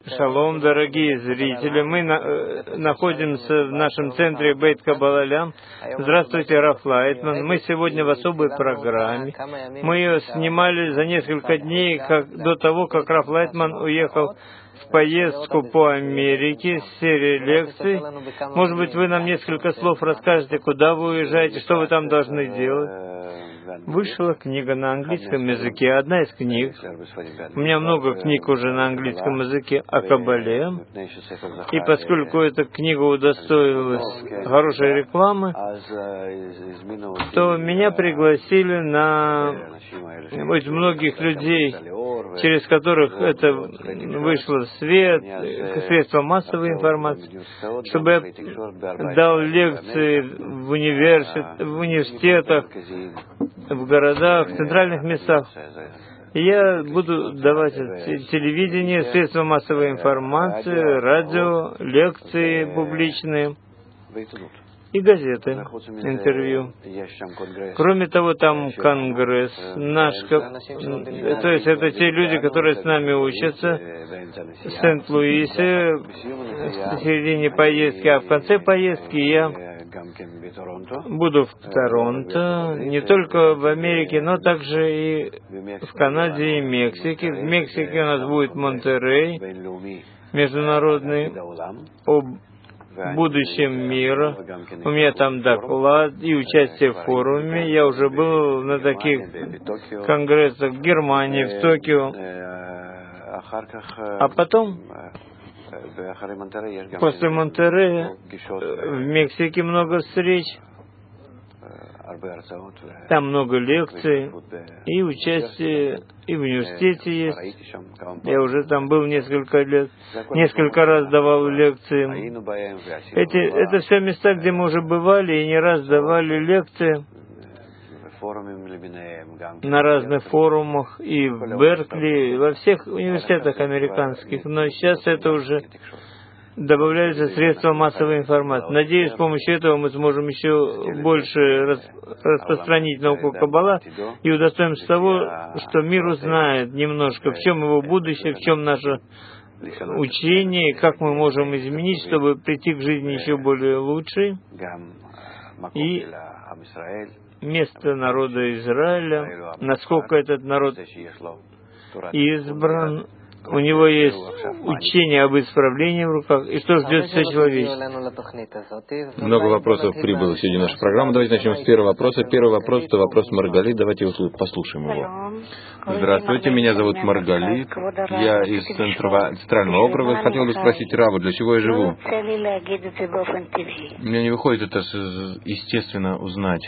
Шалом, дорогие зрители. Мы находимся в нашем центре Бейт Каббала. Здравствуйте, Раф Лайтман. Мы сегодня в особой программе. Мы ее снимали за несколько дней до того, как Раф Лайтман уехал в поездку по Америке с серией лекций. Может быть, вы нам несколько слов расскажете, куда вы уезжаете, что вы там должны делать? Вышла книга на английском языке, одна из книг. У меня много книг уже на английском языке о Каббале. И поскольку эта книга удостоилась хорошей рекламы, то меня пригласили многих людей, через которых это вышло в свет, средства массовой информации, чтобы я дал лекции в университетах, в городах, в центральных местах. И я буду давать телевидение, средства массовой информации, радио, лекции публичные и газеты, интервью. Кроме того, там конгресс наш, то есть это те люди, которые с нами учатся в Сент-Луисе в середине поездки, а в конце поездки я буду в Торонто, не только в Америке, но также и в Канаде и Мексике. В Мексике у нас будет Монтеррей, международный, об будущем мира. У меня там доклад и участие в форуме. Я уже был на таких конгрессах в Германии, в Токио. А потом, после Монтеррея, в Мексике много встреч. Там много лекций и участие и в университете есть. Я уже там был несколько раз давал лекции. Это все места, где мы уже бывали и не раз давали лекции на разных форумах и в Беркли, и во всех университетах американских. Но сейчас это уже добавляются средства массовой информации. Надеюсь, с помощью этого мы сможем еще больше распространить науку Каббала и удостоимся того, что мир узнает немножко, в чем его будущее, в чем наше учение, как мы можем изменить, чтобы прийти к жизни еще более лучшей. И место народа Израиля, насколько этот народ избран, у него есть учение об исправлении в руках, и что ждет все человечество. Много вопросов прибыло сегодня в нашу программу. Давайте начнем с первого вопроса. Первый вопрос — это вопрос Маргалит. Давайте послушаем его. Здравствуйте, меня зовут Маргалит. Я из Центрального округа. Хотел бы спросить Раву, для чего я живу? Мне не выходит это естественно узнать.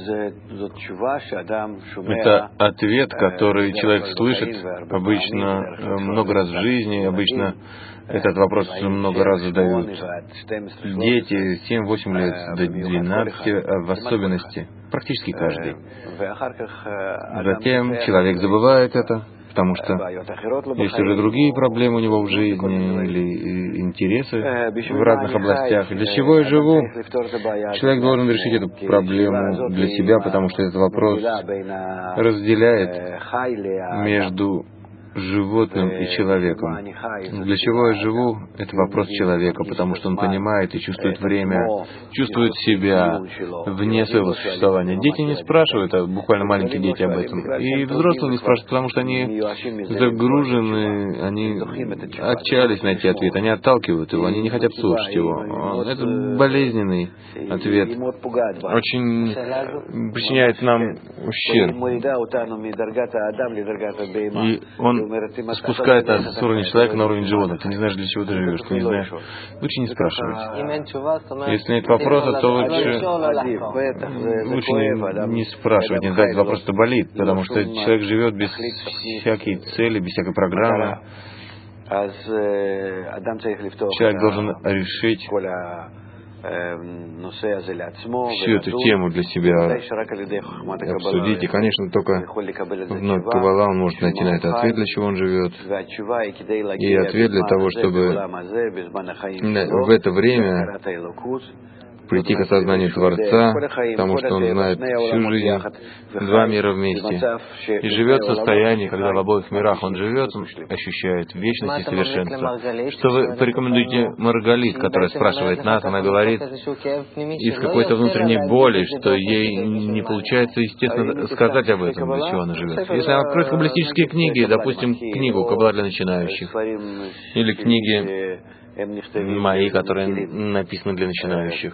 Это ответ, который человек слышит обычно много раз в жизни, обычно этот вопрос много раз задают дети 7-8 лет до 12, в особенности, практически каждый. Затем человек забывает это, потому что есть уже другие проблемы у него в жизни или интересы в разных областях. Для чего я живу? Человек должен решить эту проблему для себя, потому что этот вопрос разделяет между животным и человеком. Для чего я живу? Это вопрос человека, потому что он понимает и чувствует время, чувствует себя вне своего существования. Дети не спрашивают, а буквально маленькие дети об этом. И взрослые не спрашивают, потому что они загружены, они отчаялись найти ответ, они отталкивают его, они не хотят слушать его. Это болезненный ответ. Очень причиняет нам ущерб. И он спускает нас с уровня человека на уровень животного. Ты не знаешь, для чего ты живешь, ты не знаешь. Лучше не спрашивать. Если нет вопроса, то лучше не спрашивать, не задать вопрос, это болит, потому что человек живет без всякой цели, без всякой программы. Человек должен решить всю эту тему для себя обсудить. И, конечно, только в Каббала он может найти на это ответ, для чего он живет. И ответ для того, чтобы в это время прийти к осознанию Творца, потому что он знает всю жизнь, два мира вместе, и живет в состоянии, когда в обоих мирах он живет, он ощущает вечность и совершенство. Что вы порекомендуете Маргалит, которая спрашивает нас, она говорит из какой-то внутренней боли, что ей не получается, естественно, сказать об этом, для чего она живет. Если она откроет каббалистические книги, допустим, книгу «Каббала для начинающих», или книги мои, которые написаны для начинающих,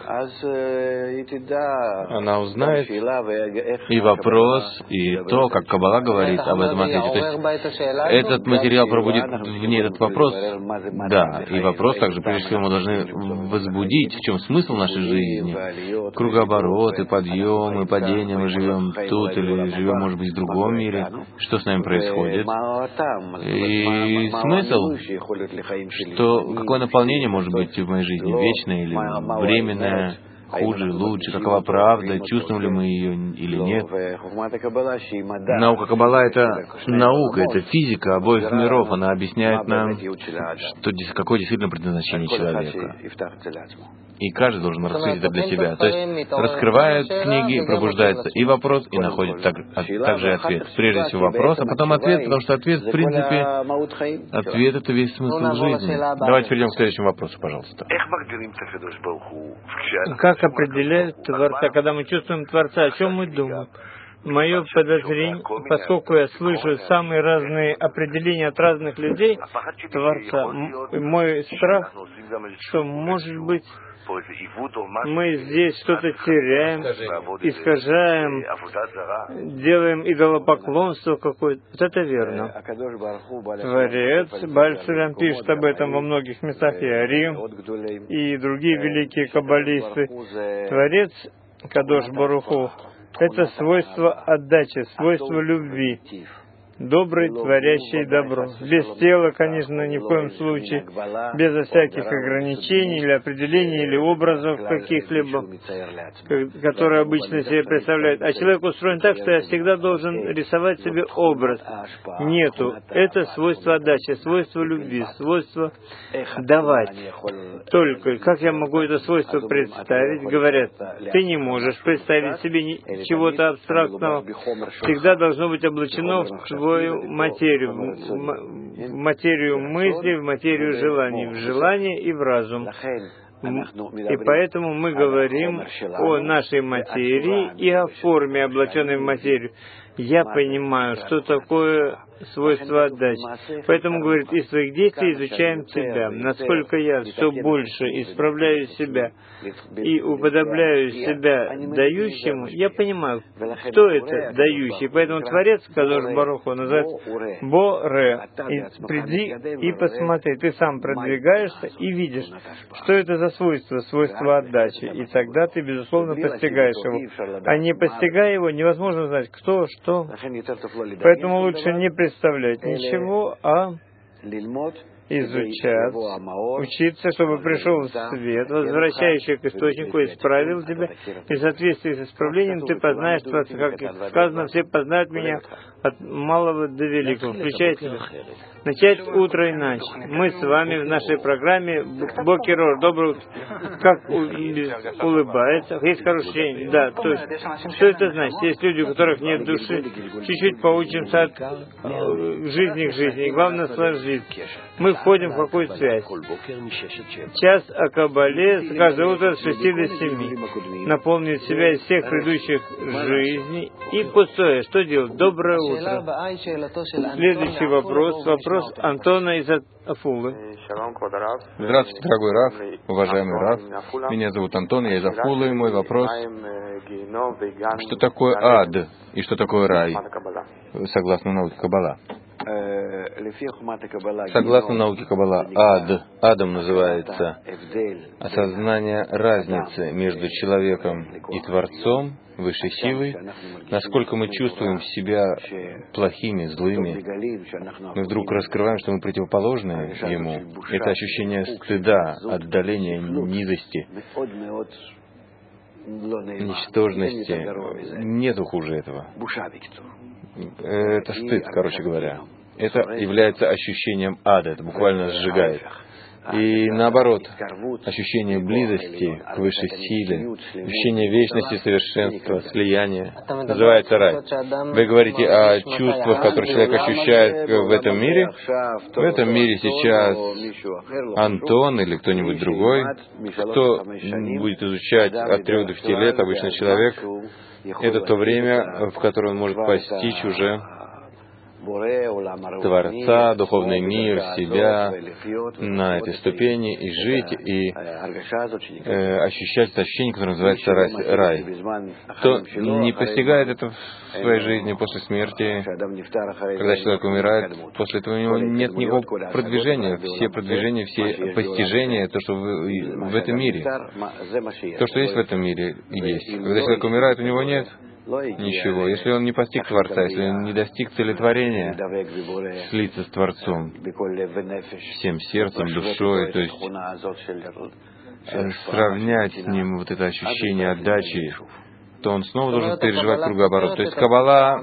она узнает и вопрос, и то, как Каббала говорит об этом ответе. То есть этот материал пробудит в ней этот вопрос, да, и вопрос также, прежде всего, мы должны возбудить, в чем смысл нашей жизни. Кругообороты, подъемы, падения, мы живем тут или живем, может быть, в другом мире, что с нами происходит. И смысл, что какое наполнение может быть в моей жизни, вечное или временное, хуже, лучше, какова правда, чувствуем ли мы ее или нет. Наука Каббала — это наука, это физика обоих миров, она объясняет нам, что, какое действительно предназначение человека. И каждый должен раскрыть это для себя. То есть раскрывает книги, пробуждается и вопрос, и находит также ответ. Прежде всего вопрос, а потом ответ, потому что ответ, в принципе, ответ — это весь смысл жизни. Давайте перейдем к следующему вопросу, пожалуйста. Как определяют Творца, когда мы чувствуем Творца, о чем мы думаем? Мое подозрение, поскольку я слышу самые разные определения от разных людей Творца, мой страх, что, может быть, мы здесь что-то теряем, искажаем, делаем идолопоклонство какое-то. Вот это верно. Творец, Бааль Цилам пишет об этом во многих местах, и Ари, и другие великие каббалисты. Творец, Кадош Барух Ху, это свойство отдачи, свойство любви. Добрый, творящий добро. Без тела, конечно, ни в коем случае, безо всяких ограничений или определений, или образов каких-либо, которые обычно себе представляют. А человек устроен так, что я всегда должен рисовать себе образ. Нету. Это свойство отдачи, свойство любви, свойство давать. Только как я могу это свойство представить? Говорят, ты не можешь представить себе чего-то абстрактного. Всегда должно быть облачено в твою материю, в материю мысли, в материю желаний, в желание и в разум. И поэтому мы говорим о нашей материи и о форме, облаченной в материю. Я понимаю, что такое свойство отдачи. Поэтому, говорит, из своих действий изучаем себя. Насколько я все больше исправляю себя и уподобляю себя дающему, я понимаю, кто это дающий. Поэтому Творец, Кадош Барух Ху, называется Бо-Ре. И приди и посмотри. Ты сам продвигаешься и видишь, что это за свойство, свойство отдачи. И тогда ты, безусловно, постигаешь его. А не постигая его, невозможно знать, кто, что. Поэтому лучше не представлять ничего, а изучать, учиться, чтобы пришел свет, возвращающий к источнику, исправил тебя, и в соответствии с исправлением ты познаешь Творца. Как сказано, все познают меня от малого до великого, включая тебя. Начать утро иначе. Мы с вами в нашей программе Бокер Ор. Доброе утро. Как улыбается. Есть хороший день. Да, то есть, что это значит? Есть люди, у которых нет души. Чуть-чуть поучимся от жизни к жизни. И главное, сложиться. Мы входим в какую-то связь. Час о Каббале каждое утро с 6 до 7. Наполнить себя из всех предыдущих жизней. И пустое. Что делать? Доброе утро. Следующий вопрос. Вопрос Антона из Афулы. Здравствуйте, дорогой Рав, уважаемый Рав. Меня зовут Антон, я из Афулы. Мой вопрос: что такое ад и что такое рай, согласно науке Каббала? Согласно науке Каббала, адом называется осознание разницы между человеком и Творцом, высшей силой. Насколько мы чувствуем себя плохими, злыми, мы вдруг раскрываем, что мы противоположны ему. Это ощущение стыда, отдаления, низости, ничтожности. Нету хуже этого. Это стыд, короче говоря. Это является ощущением ада, это буквально сжигает. И наоборот, ощущение близости к высшей силе, ощущение вечности, совершенства, слияния, называется рай. Вы говорите о чувствах, которые человек ощущает в этом мире. В этом мире сейчас Антон или кто-нибудь другой, кто будет изучать от 3 до 5 лет, обычный человек, это то время, в которое он может постичь уже Творца, духовный мир, себя на этой ступени и жить, и ощущать это ощущение, которое называется рай. Кто не постигает это в своей жизни после смерти, когда человек умирает, после этого у него нет никакого продвижения. Все продвижения, все постижения, то, что в этом мире, то, что есть в этом мире, есть. Когда человек умирает, у него нет ничего. Если он не постиг Творца, если он не достиг целетворения, слиться с Творцом всем сердцем, душой, то есть сравнять с ним вот это ощущение отдачи, то он снова должен переживать кругооборот. То есть Каббала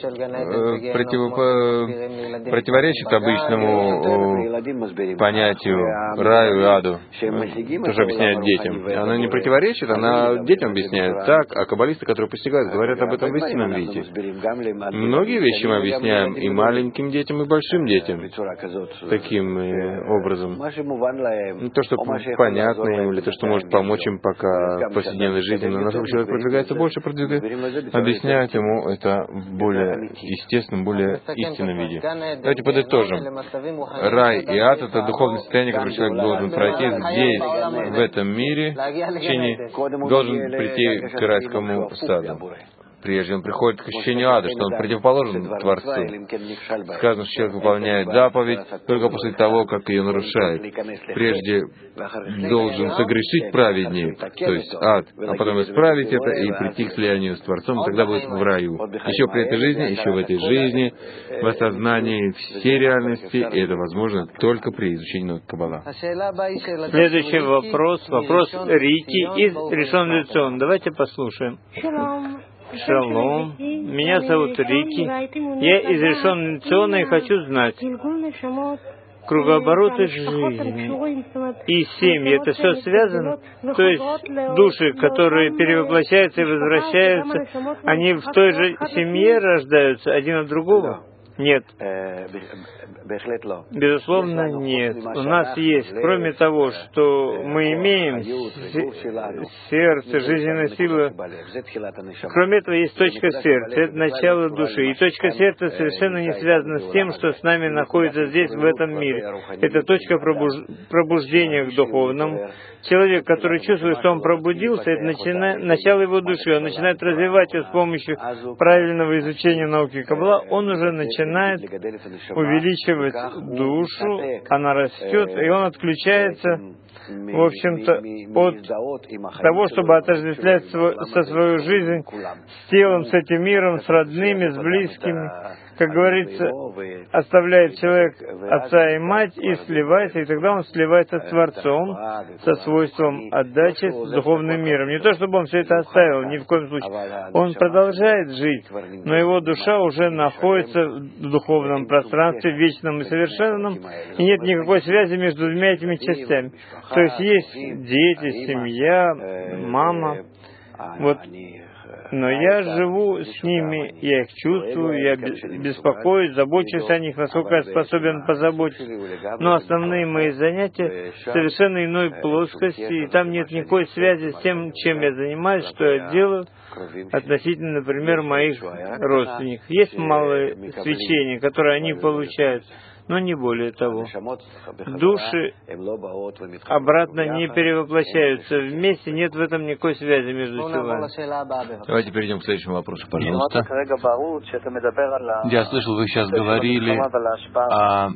противоречит обычному понятию раю и аду, тоже объясняет детям. Она не противоречит, она детям объясняет так, а каббалисты, которые постигают, говорят об этом в истинном виде. Многие вещи мы объясняем и маленьким детям, и большим детям таким образом. То, что понятно им, или то, что может помочь им пока в повседневной жизни, но насколько человек продвигается больше, объясняют ему это в более естественном, более истинном виде. Давайте подытожим. Рай и ад — это духовное состояние, которое человек должен пройти здесь, в этом мире, должен прийти к райскому саду. Прежде он приходит к ощущению ада, что он противоположен Творцу. Сказано, что человек выполняет заповедь только после того, как ее нарушает. Прежде должен согрешить праведник, то есть ад, а потом исправить это и прийти к слиянию с Творцом, и тогда будет в раю. Еще при этой жизни, еще в этой жизни, в осознании всей реальности, и это возможно только при изучении Каббала. Следующий вопрос Рики из Ришон Лецион. Давайте послушаем. Шалом, меня зовут Рики, я из Ришон Лециона и хочу знать, кругообороты жизни и семьи, это все связано? То есть души, которые перевоплощаются и возвращаются, они в той же семье рождаются, один от другого? Нет. Безусловно, нет. У нас есть, кроме того, что мы имеем сердце, жизненная сила, кроме этого есть точка сердца, это начало души. И точка сердца совершенно не связана с тем, что с нами находится здесь, в этом мире. Это точка пробуждения к духовному. Человек, который чувствует, что он пробудился, это начало его души. Он начинает развивать ее с помощью правильного изучения науки Каббала. Он уже начинает увеличивать душу, она растет, и он отключается, в общем-то, от того, чтобы отождествлять свою жизнь с телом, с этим миром, с родными, с близкими. Как говорится, оставляет человек отца и мать и сливается, и тогда он сливается с Творцом, со свойством отдачи с духовным миром. Не то, чтобы он все это оставил, ни в коем случае. Он продолжает жить, но его душа уже находится в духовном пространстве, вечном и совершенном, и нет никакой связи между двумя этими частями. То есть есть дети, семья, мама. Вот. Но я живу с ними, я их чувствую, я беспокоюсь, забочусь о них, насколько я способен позаботиться. Но основные мои занятия в совершенно иной плоскости, и там нет никакой связи с тем, чем я занимаюсь, что я делаю, относительно, например, моих родственников. Есть малое свечение, которое они получают, но не более того. Души обратно не перевоплощаются вместе, нет в этом никакой связи между телами. Давайте перейдем к следующему вопросу, пожалуйста. Я слышал, вы сейчас говорили о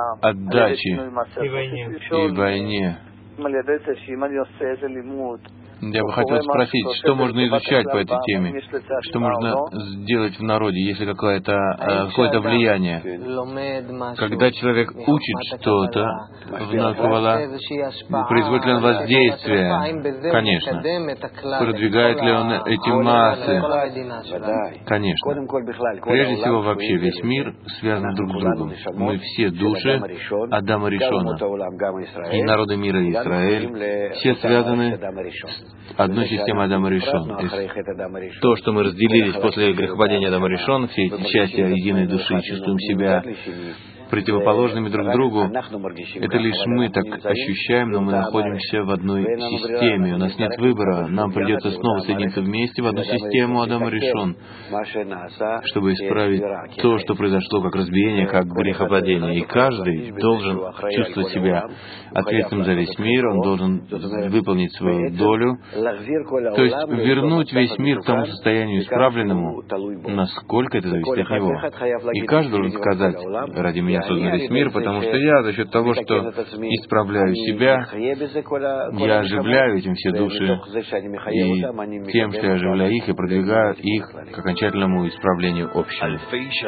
отдаче и войне. Я бы хотел спросить, что можно изучать по этой теме? Что можно сделать в народе, если какое-то влияние? Когда человек учит что-то в Каббала, производит ли он воздействие? Конечно. Продвигает ли он эти массы? Конечно. Прежде всего, вообще весь мир связан друг с другом. Мы все души Адама Ришона. И народы мира Израиль все связаны с одной системой Адама Ришон. То, что мы разделились после грехопадения Адама Ришон, все эти части единой души, чувствуем себя противоположными друг другу, это лишь мы так ощущаем, но мы находимся в одной системе. У нас нет выбора. Нам придется снова соединиться вместе в одну систему Адама Ришон, чтобы исправить то, что произошло как разбиение, как грехопадение. И каждый должен чувствовать себя ответственным за весь мир, он должен выполнить свою долю, то есть вернуть весь мир к тому состоянию исправленному, насколько это зависит от него. И каждый должен сказать: ради меня создан весь мир, потому что я за счет того, что исправляю себя, я оживляю этим все души, и тем, что я оживляю их, и продвигаю их к окончательному исправлению общего.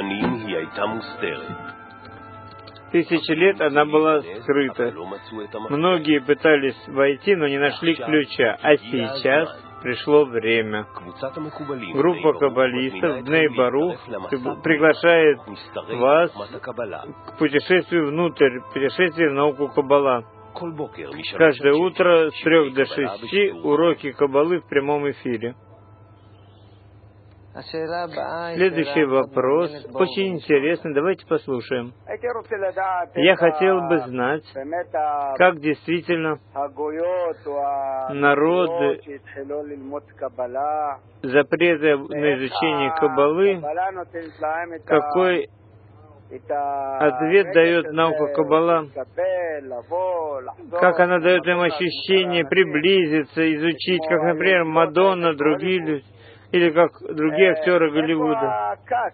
1000 лет она была скрыта. Многие пытались войти, но не нашли ключа. А сейчас пришло время. Группа каббалистов Бней Барух приглашает вас к путешествию внутрь, путешествию в науку Каббала. Каждое утро с 3 до 6 уроки Каббалы в прямом эфире. Следующий вопрос очень интересный. Давайте послушаем. Я хотел бы знать, как действительно народы запреты на изучение Каббалы, какой ответ дает наука Каббала, как она дает им ощущение приблизиться, изучить, как, например, Мадонна, другие люди, или как другие актеры Голливуда.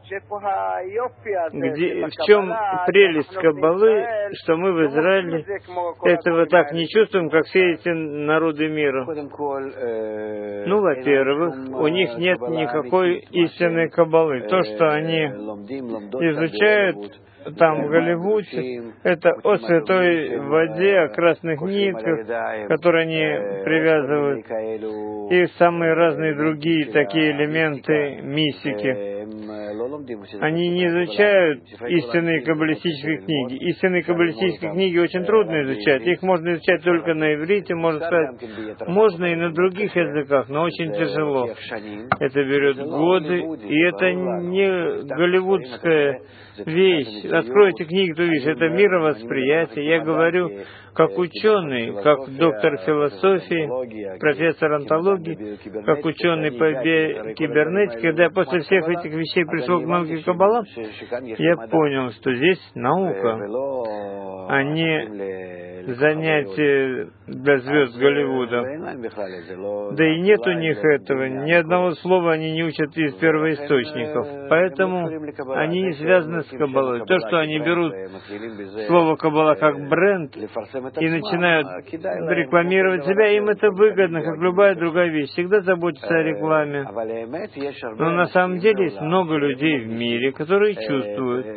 В чем прелесть Каббалы, что мы в Израиле этого так не чувствуем, как все эти народы мира? Ну, во-первых, у них нет никакой истинной Каббалы. То, что они изучают там, в Голливуде, это о святой воде, о красных нитках, которые они привязывают, и самые разные другие такие элементы мистики. Они не изучают истинные каббалистические книги. Истинные каббалистические книги очень трудно изучать. Их можно изучать только на иврите, можно сказать, можно и на других языках, но очень тяжело. Это берет годы, и это не голливудская вещь. Откройте книги, то видишь, это мировосприятие. Я говорю как ученый, как доктор философии, профессор онтологии, как ученый по кибернетике. Когда я после всех этих вещей пришел к науке Каббала, я понял, что здесь наука, а не занятие для звезд Голливуда. Да и нет у них этого. Ни одного слова они не учат из первоисточников. Поэтому они не связаны с Каббалой. То, что они берут слово Каббала как бренд и начинают рекламировать себя, им это выгодно, как любая другая вещь. Всегда заботятся о рекламе. Но на самом деле есть много людей в мире, которые чувствуют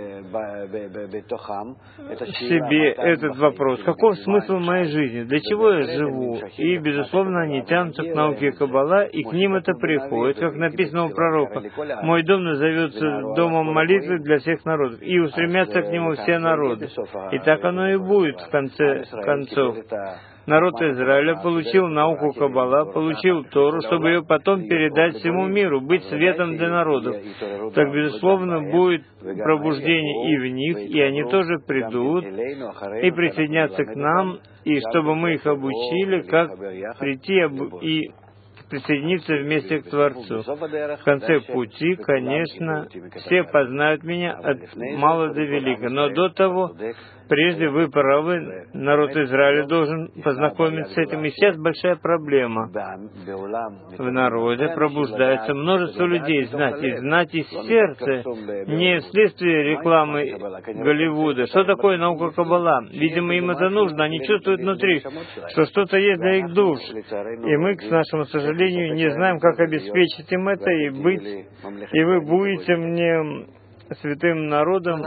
в себе этот вопрос. Каков смысл моей жизни? Для чего я живу? И, безусловно, они тянутся к науке Каббала, и к ним это приходит, как написано у пророка. «Мой дом назовется домом молитвы для всех народов, и устремятся к нему все народы». И так оно и будет в конце концов. Народ Израиля получил науку Каббала, получил Тору, чтобы ее потом передать всему миру, быть светом для народов. Так, безусловно, будет пробуждение и в них, и они тоже придут и присоединятся к нам, и чтобы мы их обучили, как прийти и присоединиться вместе к Творцу. В конце пути, конечно, все познают меня от мала до велика, но до того Прежде вы правы, народ Израиля должен познакомиться с этим. И сейчас большая проблема. В народе пробуждается множество людей знать, и знать из сердца, не вследствие рекламы Голливуда. Что такое наука Каббала? Видимо, им это нужно, они чувствуют внутри, что что-то есть для их душ. И мы, к нашему сожалению, не знаем, как обеспечить им это и быть. И вы будете мне святым народом.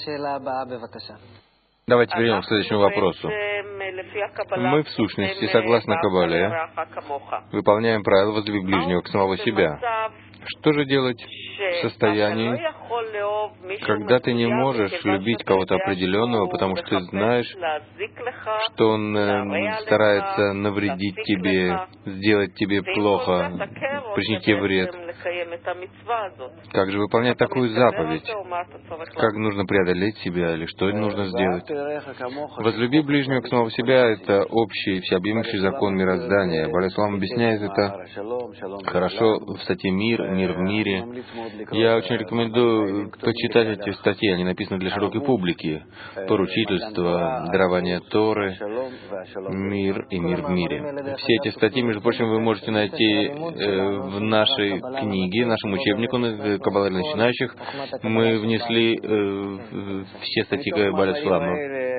Давайте перейдем к следующему вопросу. Мы, в сущности, согласно Каббале, выполняем правила «возлюби ближнего к самого себя». Что же делать в состоянии, когда ты не можешь любить кого-то определенного, потому что ты знаешь, что он старается навредить тебе, сделать тебе плохо, причинить тебе вред? Как же выполнять такую заповедь? Как нужно преодолеть себя, или что нужно сделать? «Возлюби ближнего к самого себя» — это общий, всеобъемлющий закон мироздания. Баля-Салам объясняет это хорошо в статье «Мир», «Мир в мире». Я очень рекомендую почитать эти статьи, они написаны для широкой публики. Поручительство, дарование Торы, мир и мир в мире. Все эти статьи, между прочим, вы можете найти в нашей книге, в нашем учебнике «Каббала для начинающих». Мы внесли все статьи Баля-Салама.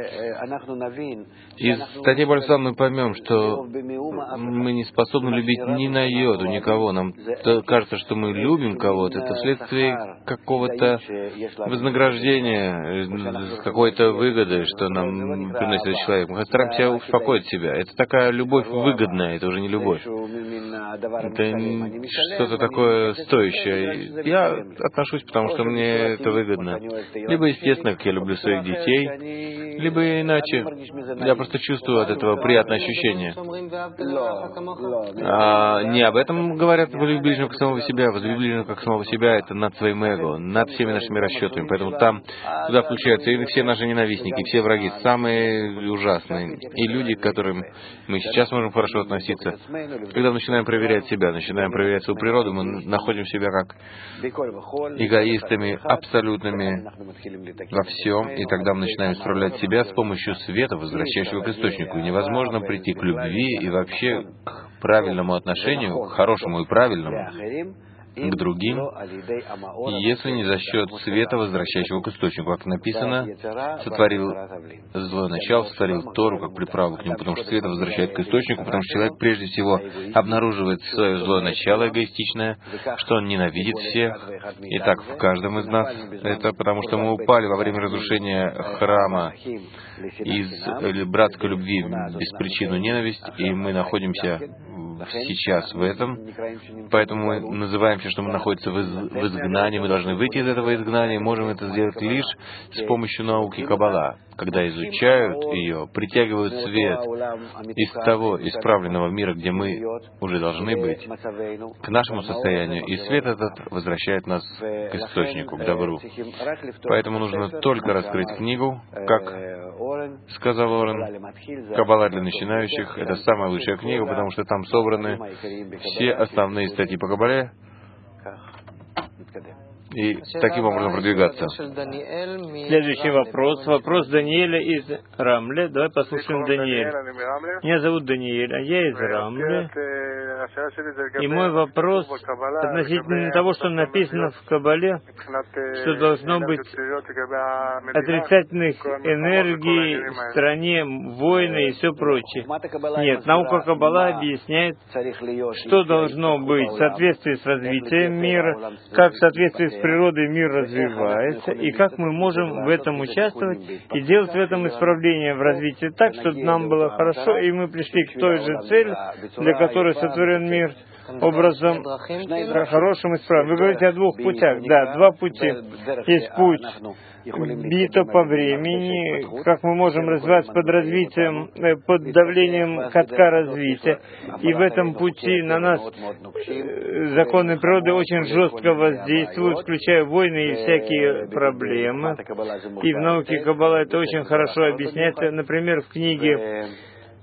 Из статьи Баля-Салама мы поймем, что мы не способны любить ни на йоту никого. Нам кажется, что мы любим кого-то, это вследствие какого-то вознаграждения, какой-то выгоды, что нам приносит этот человек. Мы стараемся успокоить себя. Это такая любовь выгодная, это уже не любовь. Это что-то такое стоящее. Я отношусь, потому что мне это выгодно. Либо, естественно, как я люблю своих детей, либо иначе. Я просто чувствую от этого приятное ощущение. Не об этом говорят «возлюби ближнего как самого себя». «Возлюби ближнего как самого себя» — это над своим эго, над всеми нашими расчетами. Поэтому там туда включаются и все наши ненавистники, и все враги, самые ужасные. И люди, к которым мы сейчас можем хорошо относиться. Когда мы начинаем проверять себя, начинаем проверять свою природу, мы находим себя как эгоистами, абсолютными во всем, и тогда мы начинаем исправлять себя с помощью света, возвращающего к источнику. И невозможно прийти к любви и вообще к правильному отношению, к хорошему и правильному, к другим, если не за счет света, возвращающего к источнику. Как написано, сотворил злое начало, сотворил Тору как приправу к нему, потому что свет возвращает к источнику, потому что человек прежде всего обнаруживает свое злое начало эгоистичное, что он ненавидит всех. И так в каждом из нас. Это потому что мы упали во время разрушения храма из братской любви без причины ненависть, и мы находимся сейчас в этом. Поэтому мы называемся, что мы находимся в изгнании, мы должны выйти из этого изгнания, можем это сделать лишь с помощью науки Каббала. Когда изучают ее, притягивают свет из того исправленного мира, где мы уже должны быть, к нашему состоянию, и свет этот возвращает нас к источнику, к добру. Поэтому нужно только раскрыть книгу, как сказал Орен, «Каббала для начинающих» — это самая лучшая книга, потому что там собраны все основные статьи по Каббале, и таким образом продвигаться. Следующий вопрос. Вопрос Даниэля из Рамле. Давай послушаем Даниэля. Меня зовут Даниэль, а я из Рамле. И мой вопрос относительно того, что написано в Каббале, что должно быть отрицательных энергий в стране, войны и все прочее. Нет, наука Каббала объясняет, что должно быть в соответствии с развитием мира, как в соответствии с природой мир развивается, и как мы можем в этом участвовать и делать в этом исправление в развитии так, чтобы нам было хорошо, и мы пришли к той же цели, для которой сотворен мир, образом хорошим и исправным. Вы говорите о двух путях. Да, два пути. Есть путь бито по времени, как мы можем развиваться под развитием, под давлением катка развития. И в этом пути на нас законы природы очень жестко воздействуют, включая войны и всякие проблемы. И в науке Каббала это очень хорошо объясняется. Например, в книге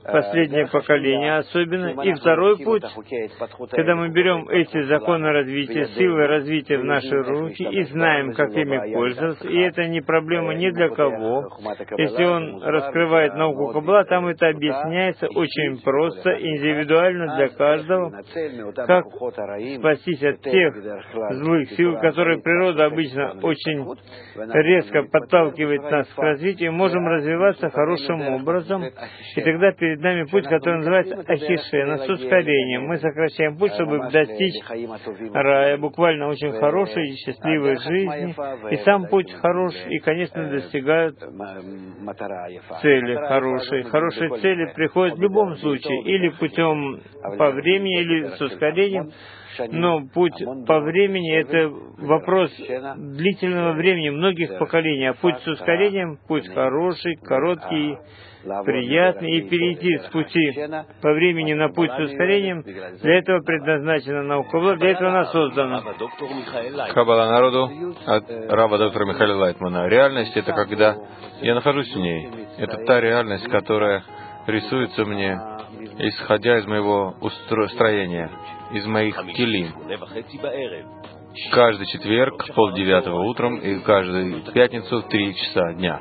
последнее поколение особенно. И второй путь, когда мы берем эти законы развития, силы развития в наши руки и знаем, как ими пользоваться, и это не проблема ни для кого. Если он раскрывает науку Каббала, там это объясняется очень просто, индивидуально для каждого, как спастись от тех злых сил, которые природа обычно очень резко подталкивает нас к развитию, можем развиваться хорошим образом, и тогда перед нами путь, который называется Ахишена, с ускорением. Мы сокращаем путь, чтобы достичь рая, буквально очень хорошей и счастливой жизни, и сам путь хорош, и, конечно, достигают цели хорошие. Хорошие цели приходят в любом случае, или путем по времени, или с ускорением, но путь по времени — это вопрос длительного времени, многих поколений, а путь с ускорением — путь хороший, короткий, приятный, и перейти с пути по времени на путь с ускорением, для этого предназначена наука, для этого она создана. Каббала народу от раба доктора Михаила Лайтмана. Реальность — это когда я нахожусь в ней. Это та реальность, которая рисуется мне, исходя из моего строения, из моих келим. Каждый четверг в 8:30 утром и каждую пятницу в 3 часа дня.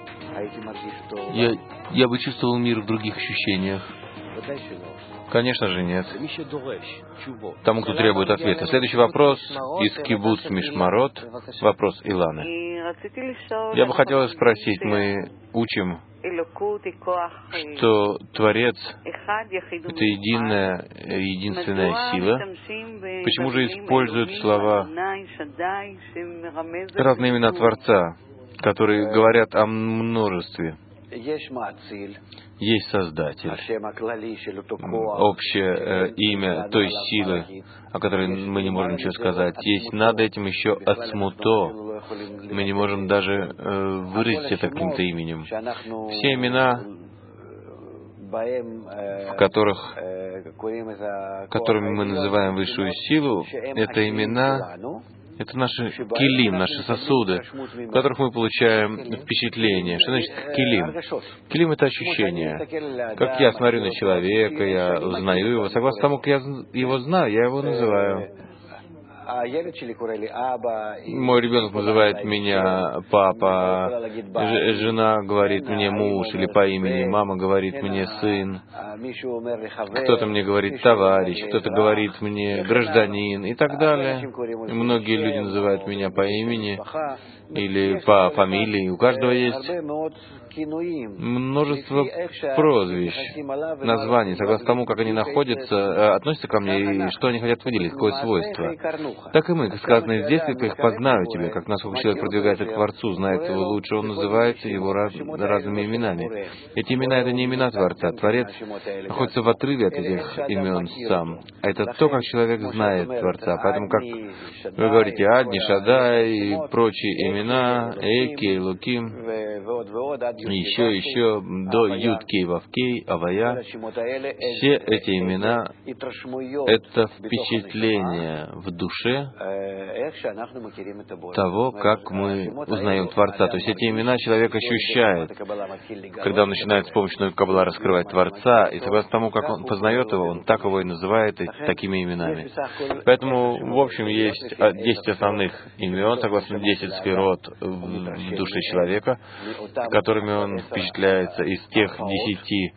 Я бы чувствовал мир в других ощущениях. Конечно же, нет. Тому, кто требует ответа. Следующий вопрос из кибуц Мишмарот. Вопрос Иланы. Я бы хотела спросить, мы учим, что Творец — это единственная сила. Почему же используют слова, разные имена Творца, которые говорят о множестве? Есть Создатель, общее имя той силы, о которой мы не можем ничего сказать. Есть над этим еще Ацмуто. Мы не можем даже выразить это каким-то именем. Все имена, которыми мы называем высшую силу, это имена, это наши килим, наши сосуды, в которых мы получаем впечатление. Что значит килим? Килим — это ощущение. Как я смотрю на человека, я узнаю его. Согласно тому, как я его знаю, я его называю. Мой ребенок называет меня папа, жена говорит мне муж или по имени, мама говорит мне сын, кто-то мне говорит товарищ, кто-то говорит мне гражданин и так далее. И многие люди называют меня по имени или по фамилии. У каждого есть множество прозвищ, названий, согласно тому, как они находятся, относятся ко мне и что они хотят выделить, какое свойство. Так и мы, как сказано здесь, только их познаю тебя, как насколько человек продвигается к Творцу, знает его лучше, он называет его разными именами. Эти имена — это не имена Творца. Творец находится в отрыве от этих имен сам. А это то, как человек знает Творца. Поэтому, как вы говорите, Адни, Шадай и прочие имена, Эки, Луким, еще, до Юд-Кей, Вав-Кей, Авая, все эти имена — это впечатление в душе того, как мы узнаем Творца. То есть эти имена человек ощущает, когда он начинает с помощью Каббала раскрывать Творца, и согласно тому, как он познает его, он так его и называет такими именами. Поэтому, в общем, есть 10 основных имен, согласно 10 сферот в душе человека, которыми он впечатляется из тех 10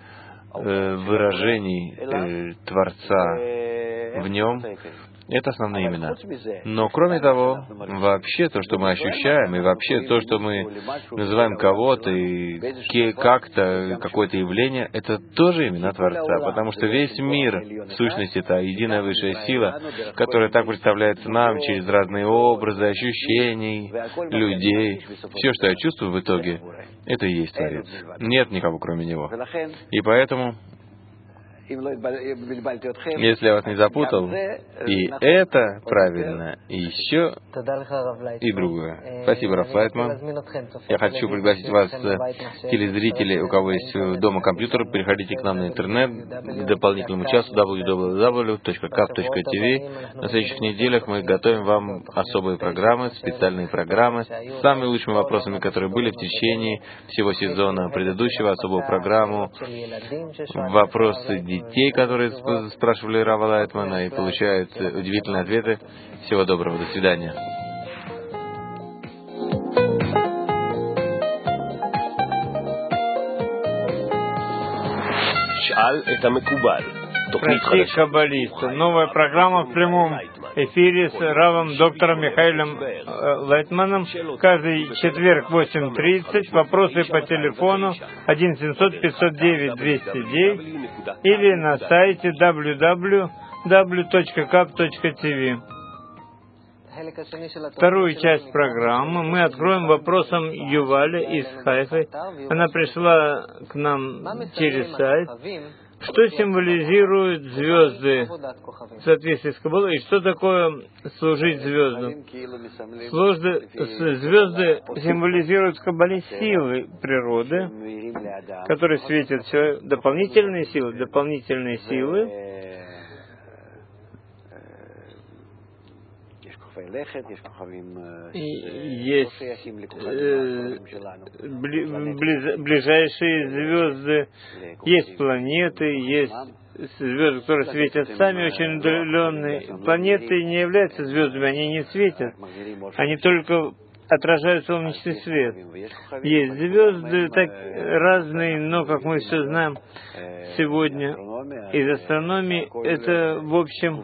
выражений Творца в нем. Это основные имена. Но кроме того, вообще то, что мы ощущаем, и вообще то, что мы называем кого-то и как-то, какое-то явление, это тоже имена Творца, потому что весь мир, в сущности, это единая высшая сила, которая так представляется нам через разные образы, ощущений, людей. Все, что я чувствую в итоге, это и есть Творец. Нет никого, кроме Него. И поэтому Если я вас не запутал, и это правильно, и еще и другое. Спасибо, Раф Лайтман. Я хочу пригласить вас, телезрители, у кого есть дома компьютер, переходите к нам на интернет, к дополнительному часу www.kaf.tv. На следующих неделях мы готовим вам особые программы, специальные программы с самыми лучшими вопросами, которые были в течение всего сезона предыдущего, особую программу, вопросы детей, которые спрашивали Рава Лайтмана и получают удивительные ответы. Всего доброго, до свидания. Спроси каббалиста. Новая программа в прямом эфире с Равом доктором Михаилом Лайтманом. Каждый четверг в 8:30. Вопросы по телефону 1-700-509-209 или на сайте www.kaf.tv. Вторую часть программы мы откроем вопросом Юваля из Хайфы. Она пришла к нам через сайт. Что символизируют звезды в соответствии с Каббалой, и что такое служить звездам? Звезды символизируют в Каббале силы природы, которые светят все, дополнительные силы. И есть ближайшие звезды, есть планеты, есть звезды, которые светят сами, очень удаленные. Планеты не являются звездами, они не светят, они только отражают солнечный свет. Есть звезды так разные, но, как мы все знаем сегодня из астрономии, это, в общем,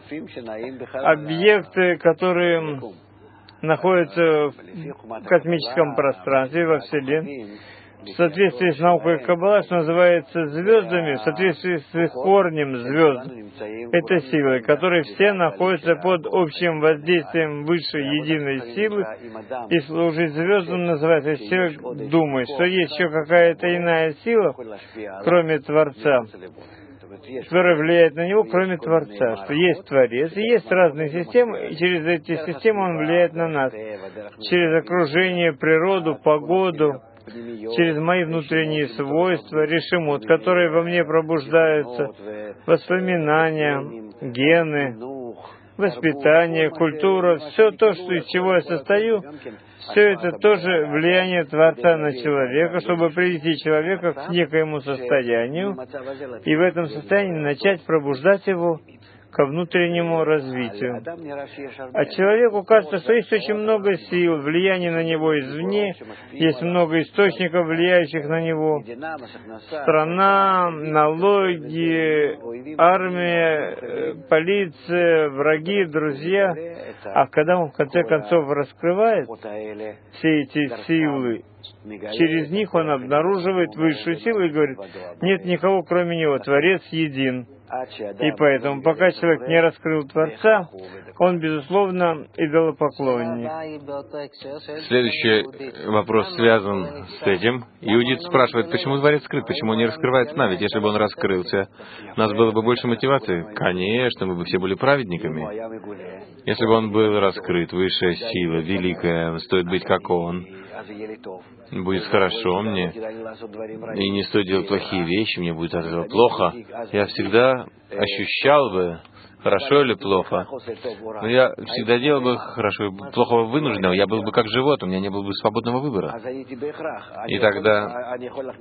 объекты, которые находятся в космическом пространстве, во Вселенной. В соответствии с наукой Каббала, что называется звездами, в соответствии с их корнем звезд, это силы, которые все находятся под общим воздействием высшей единой силы, и служить звездам называется, если человек думает, что есть еще какая-то иная сила, кроме Творца, которая влияет на него, кроме Творца, что есть Творец, и есть разные системы, и через эти системы он влияет на нас, через окружение, природу, погоду, через мои внутренние свойства, решимот, которые во мне пробуждаются, воспоминания, гены, воспитание, культура, все то, из чего я состою, все это тоже влияние Творца на человека, чтобы привести человека к некоему состоянию, и в этом состоянии начать пробуждать его ко внутреннему развитию. А человеку кажется, что есть очень много сил, влияния на него извне, есть много источников, влияющих на него. Страна, налоги, армия, полиция, враги, друзья. А когда он в конце концов раскрывает все эти силы, через них он обнаруживает высшую силу и говорит, нет никого кроме него, Творец един. И поэтому, пока человек не раскрыл Творца, он, безусловно, идолопоклонник. Следующий вопрос связан с этим. Иудит спрашивает, почему Творец скрыт, почему он не раскрывается нам? Ведь если бы он раскрылся, у нас было бы больше мотивации. Конечно, мы бы все были праведниками. Если бы он был раскрыт, высшая сила, великая, стоит быть как он, будет хорошо мне, и не стоит делать плохие вещи, мне будет от этого плохо. Я всегда ощущал бы, хорошо или плохо. Но я всегда делал бы хорошо и плохо вынужденного. Я был бы как живот, у меня не было бы свободного выбора. И тогда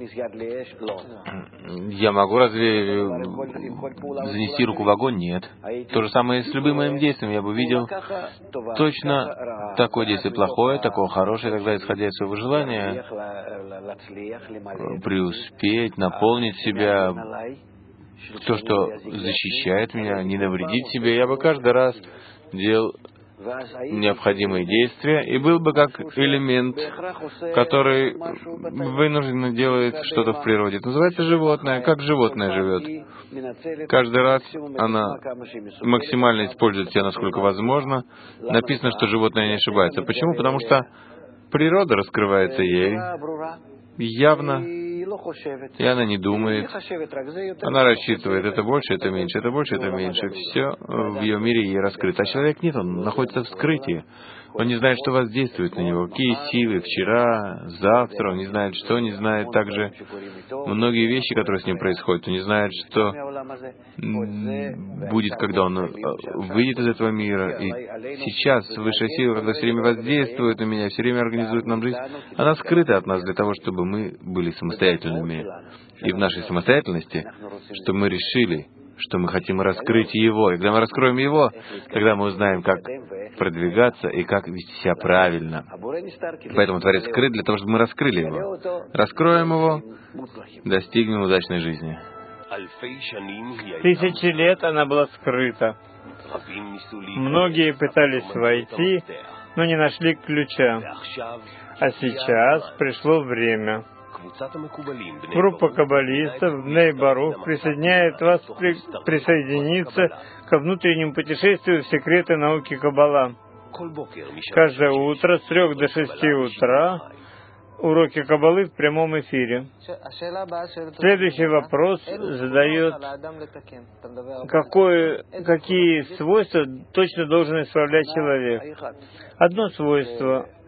я могу разве занести руку в огонь? Нет. То же самое с любым моим действием. Я бы видел точно такое действие плохое, такое хорошее, тогда, исходя из своего желания, преуспеть, наполнить себя, то, что защищает меня, не навредит себе, я бы каждый раз делал необходимые действия и был бы как элемент, который вынужденно делает что-то в природе. Это называется животное, как животное живет. Каждый раз она максимально использует себя, насколько возможно. Написано, что животное не ошибается. Почему? Потому что природа раскрывается ей явно, И она не думает. Она рассчитывает, это больше, это меньше, это больше, это меньше. Все в ее мире ей раскрыто. А человек нет, он находится в скрытии. Он не знает, что воздействует на него, какие силы вчера, завтра, он не знает, что, не знает также многие вещи, которые с ним происходят. Он не знает, что будет, когда он выйдет из этого мира. И сейчас высшая сила, когда все время воздействует на меня, все время организует нам жизнь, она скрыта от нас для того, чтобы мы были самостоятельными. И в нашей самостоятельности, чтобы мы решили, что мы хотим раскрыть Его. И когда мы раскроем Его, тогда мы узнаем, как продвигаться и как вести себя правильно. Поэтому Творец скрыт для того, чтобы мы раскрыли Его. Раскроем Его, достигнем удачной жизни. 1000 лет она была скрыта. Многие пытались войти, но не нашли ключа. А сейчас пришло время. Группа каббалистов Бней Барух присоединяет вас присоединиться ко внутреннему путешествию в секреты науки Каббала. Каждое утро с 3 до 6 утра уроки Каббалы в прямом эфире. Следующий вопрос задает, какие свойства точно должен исправлять человек. Одно свойство —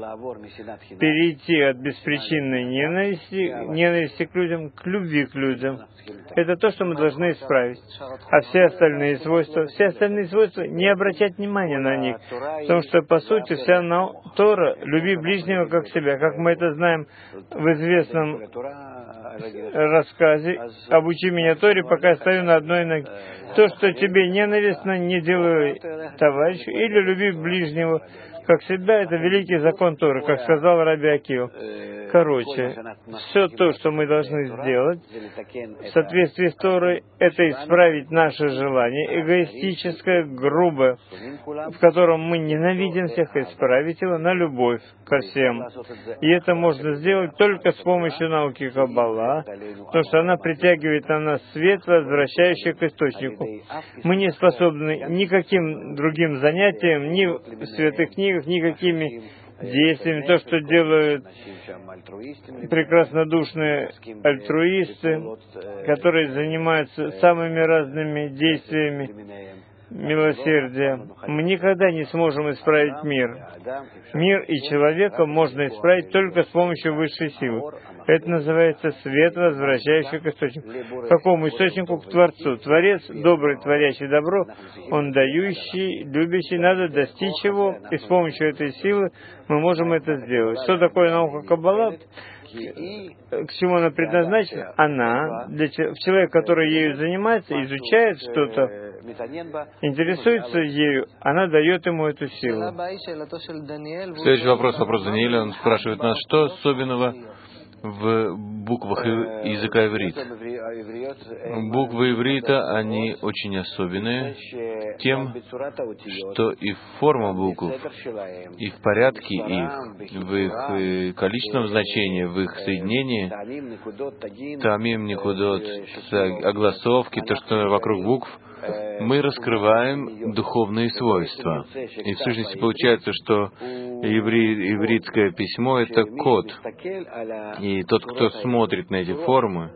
перейти от беспричинной ненависти к людям, к любви к людям. Это то, что мы должны исправить. А все остальные свойства, не обращать внимания на них. Потому что, по сути, вся Тора — люби ближнего как себя. Как мы это знаем в известном рассказе «Обучи меня Торе, пока я стою на одной ноге». То, что тебе ненавистно, не делай товарищу, или люби ближнего как себя, это великий закон Торы, как сказал Раби Акива. Короче, все то, что мы должны сделать в соответствии с Торой, это исправить наше желание, эгоистическое, грубое, в котором мы ненавидим всех, исправить его на любовь ко всем. И это можно сделать только с помощью науки Каббала, потому что она притягивает на нас свет, возвращающий к источнику. Мы не способны никаким другим занятиям, ни в святых книгах, никакими действиями. То, что делают прекраснодушные альтруисты, которые занимаются самыми разными действиями милосердия, мы никогда не сможем исправить мир. Мир и человека можно исправить только с помощью высшей силы. Это называется свет, возвращающий к источнику. К какому источнику? К Творцу. Творец, добрый, творящий добро, Он дающий, любящий. Надо достичь его, и с помощью этой силы мы можем это сделать. Что такое наука Каббала? К чему она предназначена? Человек, который ею занимается, изучает что-то, интересуется ею, она дает ему эту силу. Следующий вопрос Даниэля. Он спрашивает нас, что особенного в буквах языка иврит. Буквы иврита, они очень особенные тем, что и форма букв, и в порядке их, в их количественном значении, в их соединении, тамим, никудот, огласовки, то, что вокруг букв, мы раскрываем духовные свойства. И в сущности получается, что ивритское письмо — это код. И тот, кто смотрит на эти формы,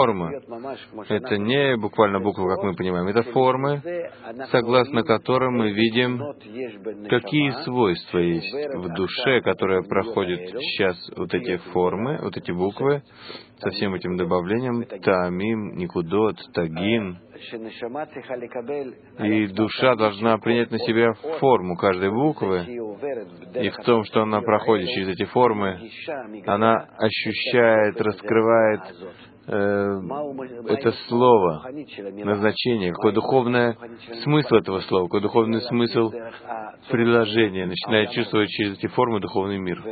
это не буквально буквы, как мы понимаем, это формы, согласно которым мы видим, какие свойства есть в душе, которая проходит сейчас вот эти формы, вот эти буквы, со всем этим добавлением тамим, никудот, тагин. И душа должна принять на себя форму каждой буквы, и в том, что она проходит через эти формы, она ощущает, раскрывает это слово, назначение, какой духовный смысл этого слова, какой духовный смысл предложения, начинает чувствовать через эти формы духовный мир.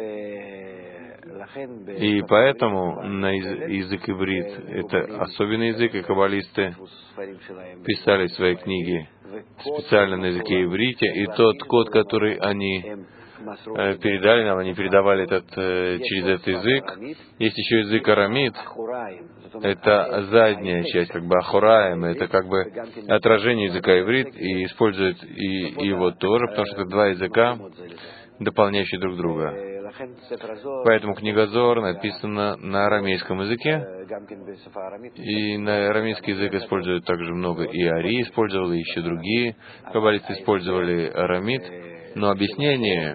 И поэтому на язык иврит — это особенный язык, и каббалисты писали свои книги специально на языке иврите, и тот код, который они передали нам, они передавали через этот язык. Есть еще язык арамит, это задняя часть, как бы ахураем, это как бы отражение языка иврит, и используют и его тоже, потому что это два языка, дополняющие друг друга. Поэтому книга Зоар написана на арамейском языке, и на арамейский язык используют также много, и Ари использовал, и еще другие каббалисты использовали арамит. Но объяснение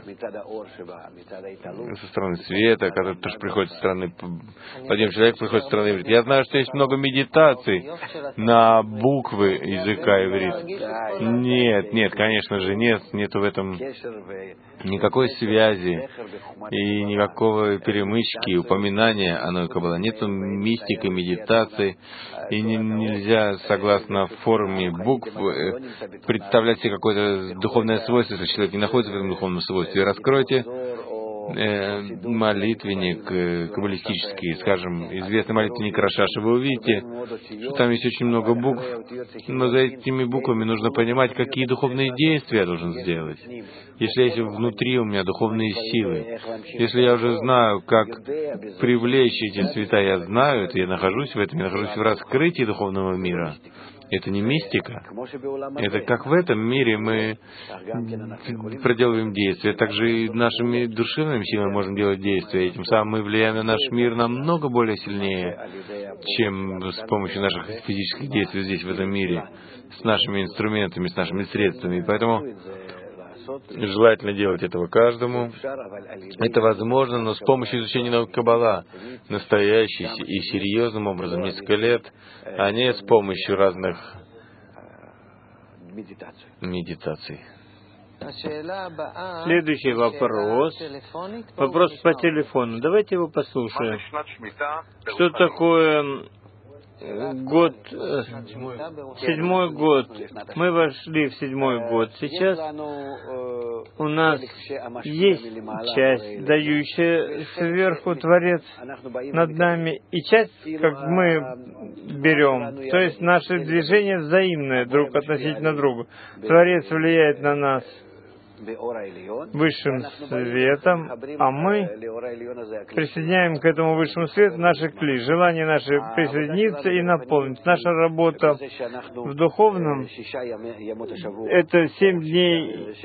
со стороны света, который тоже приходит со стороны... Один человек приходит со стороны иврита. Я знаю, что есть много медитаций на буквы языка иврит. Нет, конечно же, нету в этом никакой связи и никакого перемычки, упоминания о Каббала. Нету мистики, медитации, и нельзя, согласно форме букв, представлять себе какое-то духовное свойство, если человек не находится в этом духовном свойстве. Раскройте молитвенник каббалистический, скажем, известный молитвенник Рашаша, вы увидите, что там есть очень много букв, но за этими буквами нужно понимать, какие духовные действия я должен сделать. Если внутри у меня духовные силы, если я уже знаю, как привлечь эти цвета, я знаю это, я нахожусь в этом, я нахожусь в раскрытии духовного мира. Это не мистика. Это как в этом мире мы проделываем действия, также и нашими душевными силами можем делать действия. Этим самым мы влияем на наш мир намного более сильнее, чем с помощью наших физических действий здесь, в этом мире, с нашими инструментами, с нашими средствами. И поэтому желательно делать этого каждому. Это возможно, но с помощью изучения науки Каббала, настоящей и серьезным образом, несколько лет, а не с помощью разных медитаций. Следующий вопрос. Вопрос по телефону. Давайте его послушаем. Что такое год, 7-й год? Мы вошли в 7-й год. Сейчас у нас есть часть, дающая сверху Творец над нами, и часть, как мы берем. То есть наше движение взаимное друг относительно друга. Творец влияет на нас высшим светом, а мы присоединяем к этому высшему свету наши кли, желание наше присоединиться и наполнить. Наша работа в духовном — это 7 дней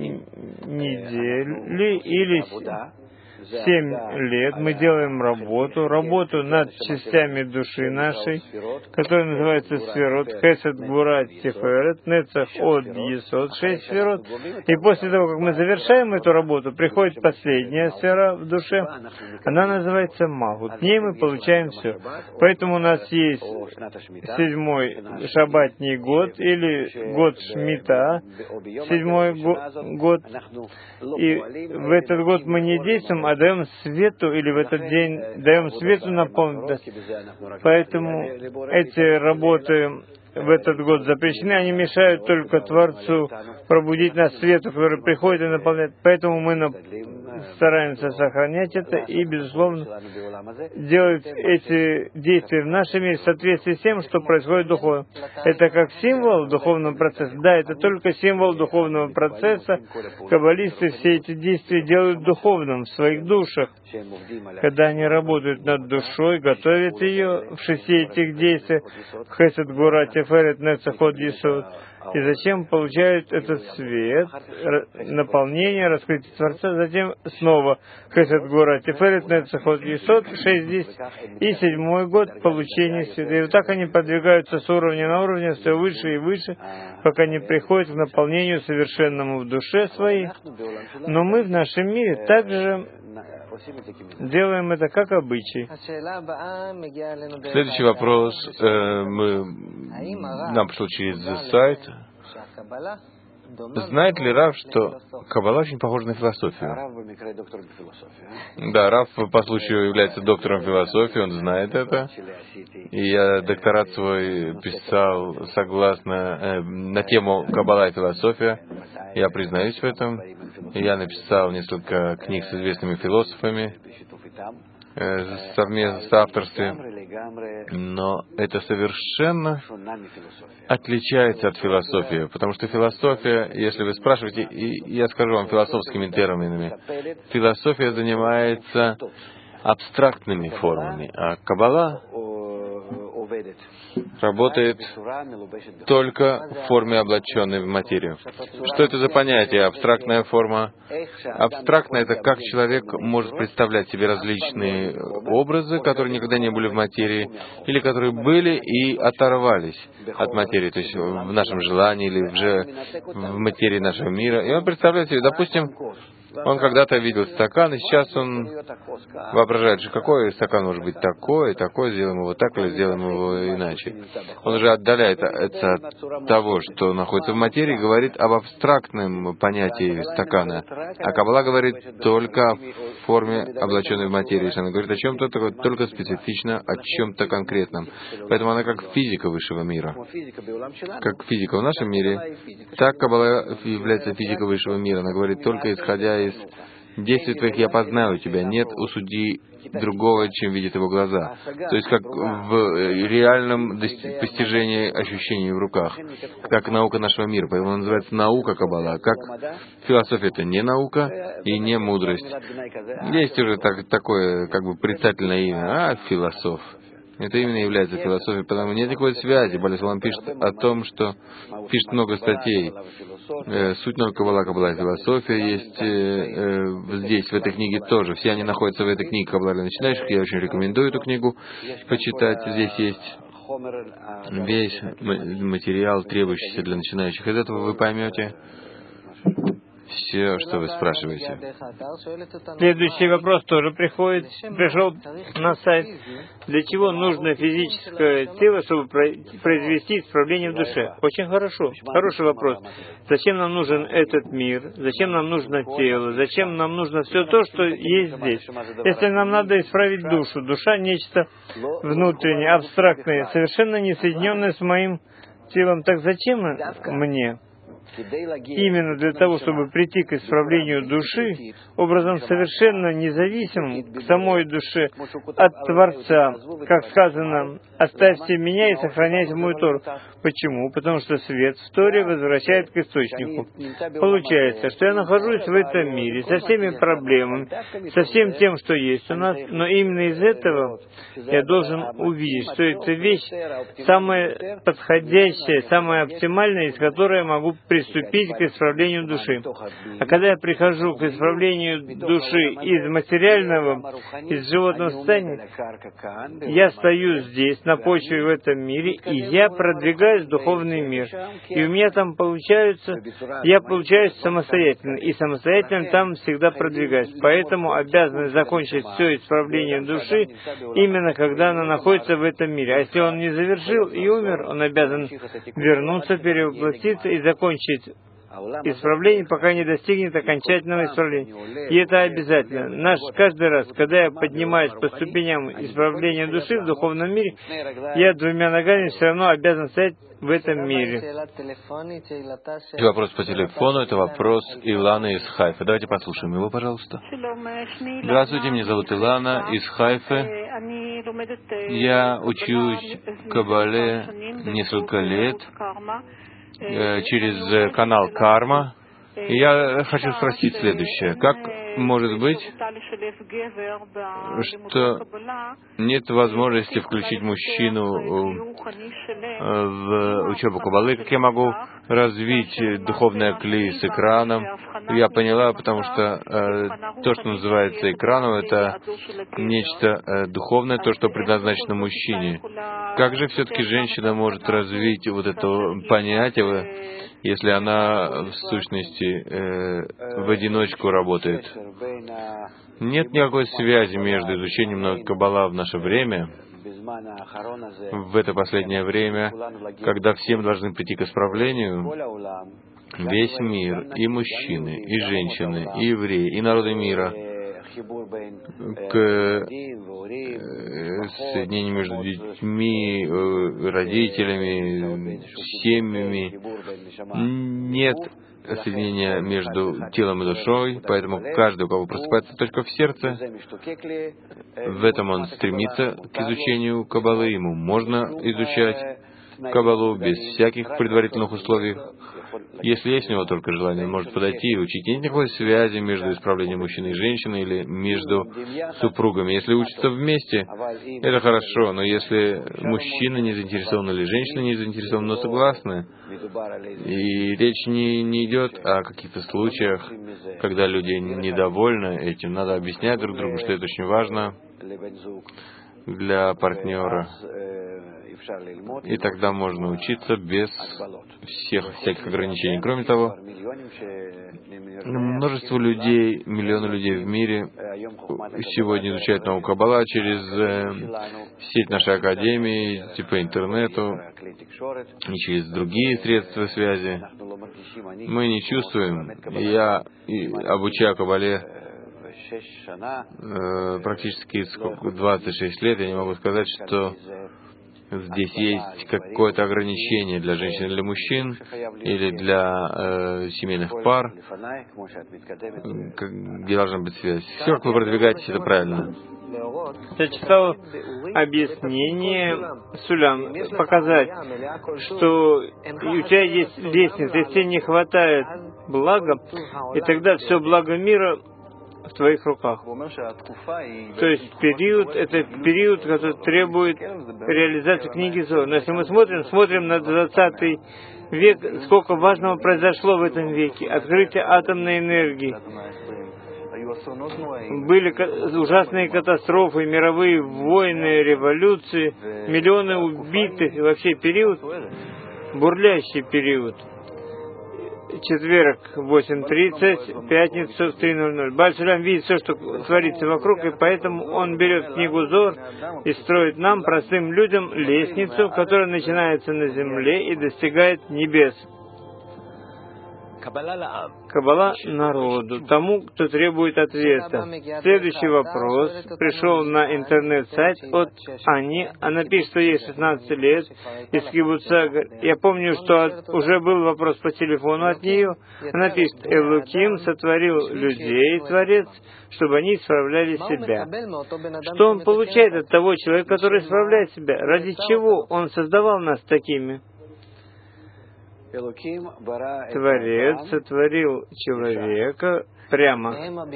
недели или 7 лет мы делаем работу над частями души нашей, которая называется сферот, хесед, гвура, тиферет, нецах, од, есод, 6 сферот. И после того, как мы завершаем эту работу, приходит последняя сфера в душе, она называется магут. В ней мы получаем все. Поэтому у нас есть 7-й шаббатний год или год Шмита, 7-й год. И в этот год мы не действуем, а даем свету, или в этот день даем свету наполнить. Поэтому эти работы в этот год запрещены, они мешают только Творцу пробудить нас свету, который приходит и наполняет. Поэтому мы стараемся сохранять это и, безусловно, делать эти действия в нашем мире в соответствии с тем, что происходит духовно. Это как символ духовного процесса. Да, это только символ духовного процесса. Каббалисты все эти действия делают духовным в своих душах. Когда они работают над душой, готовят ее в 6 этих действиях, хесед, гвура, тиферет, нецах, од, есод. И зачем получают этот свет, наполнение, раскрытие Творца, затем снова хесед, гвура, тиферет, нецах, од, есод, 6 здесь, и 7-й год получения света. И вот так они продвигаются с уровня на уровень, все выше и выше, пока не приходят к наполнению совершенному в душе своей. Но мы в нашем мире также делаем это как обычай. Следующий вопрос нам пришел через сайт. Знает ли Рав, что Каббала очень похожа на философию? Да, Рав по случаю является доктором философии, он знает это. И я докторат свой писал согласно на тему Каббала и философия. Я признаюсь в этом. Я написал несколько книг с известными философами в совместном соавторстве, но это совершенно отличается от философии, потому что философия, если вы спрашиваете, и я скажу вам философскими терминами, философия занимается абстрактными формами, а Каббала работает только в форме, облаченной в материю. Что это за понятие абстрактная форма? Абстрактно — это как человек может представлять себе различные образы, которые никогда не были в материи, или которые были и оторвались от материи, то есть в нашем желании или в материи нашего мира. И он представляет себе, допустим, он когда-то видел стакан, и сейчас он воображает, что какой стакан может быть такой, сделаем его так или сделаем его иначе. Он уже отдаляется от того, что находится в материи, и говорит об абстрактном понятии стакана. А Каббала говорит только в форме, облаченной в материю. Она говорит о чем-то только специфично, о чем-то конкретном. Поэтому она как физика высшего мира. Как физика в нашем мире, так Каббала является физикой высшего мира. Она говорит только исходя из действий твоих я познаю тебя, нет у судьи другого, чем видят его глаза. То есть как в реальном постижении ощущений в руках, как наука нашего мира. Поэтому она называется наука Каббала. Как философия — это не наука и не мудрость. Есть уже такое как бы прицательное имя, философ. Это именно является философией, потому что нет никакой связи. Боалей Солам пишет о том, что пишет много статей. Суть науки Каббала, Каббала и философия есть здесь, в этой книге тоже. Все они находятся в этой книге Каббала для начинающих. Я очень рекомендую эту книгу почитать. Здесь есть весь материал, требующийся для начинающих. Из этого вы поймете все, что вы спрашиваете. Следующий вопрос тоже пришел на сайт. Для чего нужно физическое тело, чтобы произвести исправление в душе? Очень хорошо. Хороший вопрос. Зачем нам нужен этот мир? Зачем нам нужно тело? Зачем нам нужно все то, что есть здесь? Если нам надо исправить душу, душа — нечто внутреннее, абстрактное, совершенно не соединенное с моим телом, так зачем мне? Именно для того, чтобы прийти к исправлению души, образом совершенно независимым к самой душе от Творца, как сказано, «Оставьте меня и сохраняйте мою Тору». Почему? Потому что свет в Торе возвращает к источнику. Получается, что я нахожусь в этом мире со всеми проблемами, со всем тем, что есть у нас, но именно из этого я должен увидеть, что это вещь самая подходящая, самая оптимальная, из которой я могу приступить к исправлению души. А когда я прихожу к исправлению души из материального, из животного состояния, я стою здесь, на почве в этом мире, и я продвигаюсь в духовный мир. И у меня там я получаюсь самостоятельно, и самостоятельно там всегда продвигаюсь. Поэтому обязан закончить все исправление души именно когда она находится в этом мире. А если он не завершил и умер, он обязан вернуться, перевоплотиться и закончить исправление, пока не достигнет окончательного исправления. И это обязательно. Каждый раз, когда я поднимаюсь по ступеням исправления души в духовном мире, я двумя ногами все равно обязан стоять в этом мире. Вопрос по телефону — это вопрос Иланы из Хайфы. Давайте послушаем его, пожалуйста. Здравствуйте, меня зовут Илана из Хайфы. Я учусь Каббале несколько лет через канал Карма. И я хочу спросить следующее. Как может быть, что нет возможности включить мужчину в учебу Каббалы? Как я могу развить духовное кли с экраном? Я поняла, потому что то, что называется экраном, это нечто духовное, то, что предназначено мужчине. Как же все-таки женщина может развить вот это понятие, если она в сущности в одиночку работает? Нет никакой связи между изучением науки Каббала в наше время, в это последнее время, когда всем должны прийти к исправлению, весь мир, и мужчины, и женщины, и евреи, и народы мира, к соединению между детьми, родителями, семьями. Нет соединения между телом и душой, поэтому каждый, у кого просыпается точка в сердце, в этом он стремится к изучению Каббалы, ему можно изучать Каббалу без всяких предварительных условий. Если есть у него только желание, он может подойти и учить. Нет никакой связи между исправлением мужчины и женщины или между супругами. Если учатся вместе, это хорошо, но если мужчина не заинтересован или женщина не заинтересована, но согласны, и речь не идет о каких-то случаях, когда люди недовольны этим, надо объяснять друг другу, что это очень важно для партнера. И тогда можно учиться без всяких ограничений. Кроме того, множество людей, миллионы людей в мире сегодня изучают науку Каббала через сеть нашей академии, типа интернету, и через другие средства связи. Мы не чувствуем. Я обучаю Каббале практически 26 лет, я не могу сказать, что здесь есть какое-то ограничение для женщин или мужчин, или для семейных пар, где должна быть связь. Все, как вы продвигаетесь, это правильно. Я читал объяснение Сулям, показать, что у тебя есть лестница, если тебе не хватает блага, и тогда все благо мира в твоих руках. То есть период, это период, который требует реализации книги Зоар. Но если мы смотрим на 20 век, сколько важного произошло в этом веке. Открытие атомной энергии. Были ужасные катастрофы, мировые войны, революции, миллионы убитых, и вообще период, бурлящий период. Четверг 8:30, пятницу в 3:00. Бааль Сулям видит все, что творится вокруг, и поэтому он берет книгу Зоар и строит нам, простым людям, лестницу, которая начинается на земле и достигает небес. Каббала народу, тому, кто требует ответа. Следующий вопрос пришел на интернет-сайт от Ани. Она пишет, что ей 16 лет, из кибуца. Я помню, что уже был вопрос по телефону от нее. Она пишет, Элоким сотворил людей, Творец, чтобы они исправляли себя. Что он получает от того человека, который исправляет себя? Ради чего он создавал нас такими? Творец сотворил человека прямо,